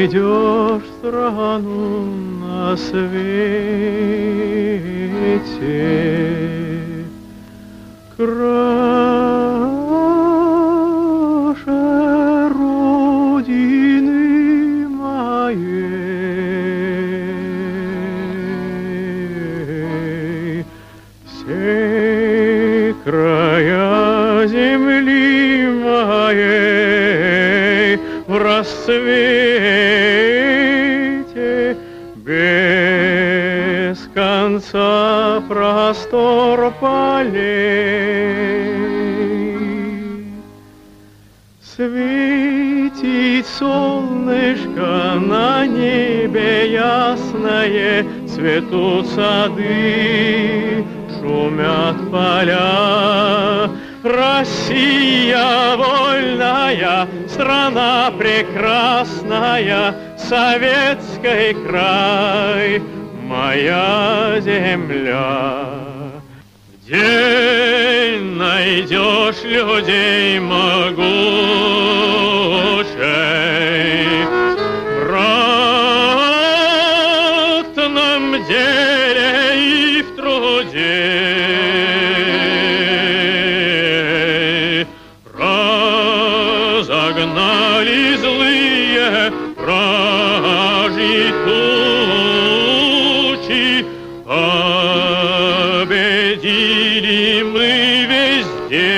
найдешь страну на свете, краше родины моей, все края земли моей в расцвете, без конца простор полей. Светит солнышко на небе ясное, цветут сады, шумят поля. Россия вольная, страна прекрасная, советский край, моя земля. Где найдешь людей могучей в ратном деле и в труде, разогнали злые вражьи тучи, победили мы везде.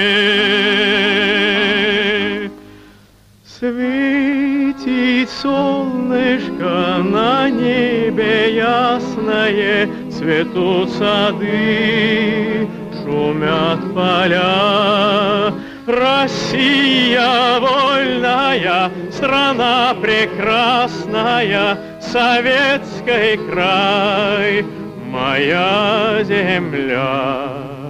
Светит солнышко на небе ясное, цветут сады, шумят поля. Россия вольная, страна прекрасная, советский край, моя земля.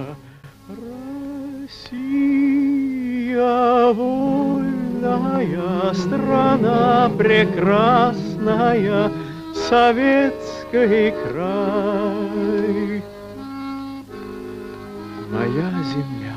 Россия вольная, страна прекрасная, советский край, моя земля.